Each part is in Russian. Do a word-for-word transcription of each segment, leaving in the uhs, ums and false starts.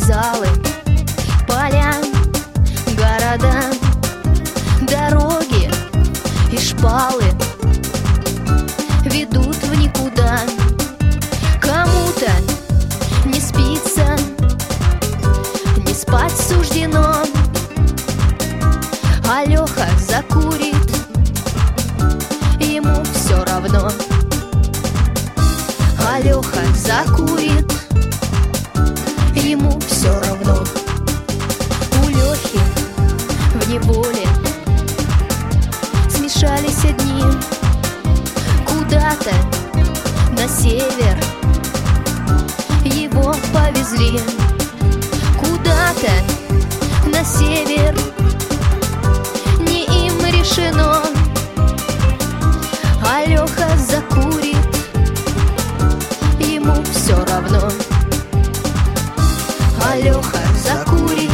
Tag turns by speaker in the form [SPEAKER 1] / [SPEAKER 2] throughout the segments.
[SPEAKER 1] вокзалы, поля, города, дороги и шпалы ведут в никуда. Кому-то не спится, не спать суждено, а Леха закурит, ему все равно. А Леха закурит, ему все равно. У Лехи в неволе смешались дни. Куда-то на север его повезли. Куда-то на север, не им решено. А Леха закурит, ему все равно. А Леха закурит,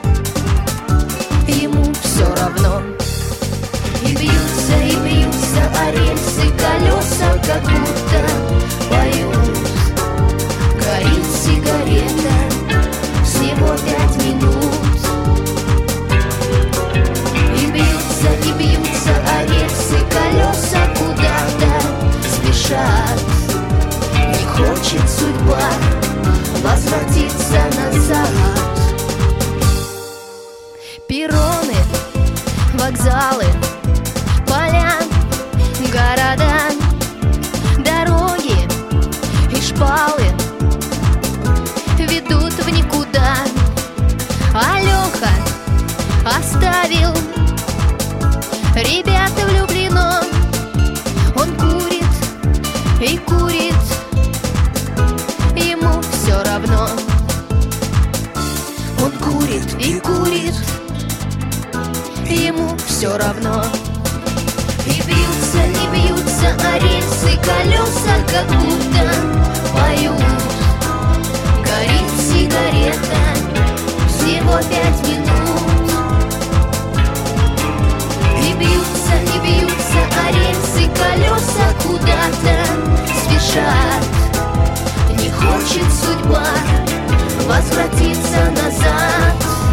[SPEAKER 1] ему все равно. И бьются, и бьются о рельсы колеса, как будто поют. Горит сигарета, всего пять минут. И бьются, и бьются о рельсы колеса, куда-то спешат. Не хочет судьба возвратиться назад. Перроны, вокзалы, поля, города, дороги и шпалы ведут в никуда. А Леха оставил, ребята влюблено. Он курит и курит, ему все равно. Он курит и курит, ему все равно. И бьются, и бьются о рельсы колеса, как будто поют. Горит сигарета, всего пять минут. И бьются, и бьются о рельсы колеса, куда-то спешат. Не хочет судьба возвратиться назад.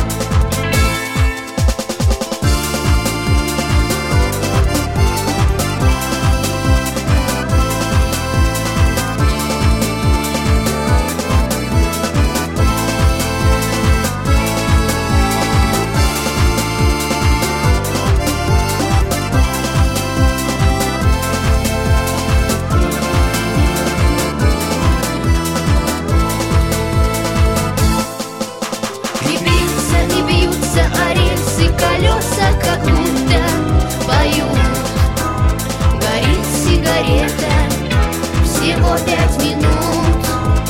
[SPEAKER 1] Колеса как будто поют. Горит сигарета, всего пять минут.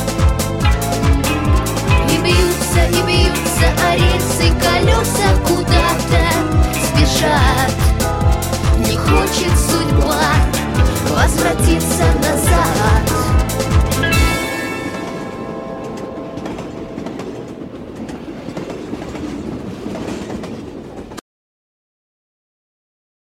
[SPEAKER 1] И бьются, и бьются о рельсы колеса, куда-то спешат.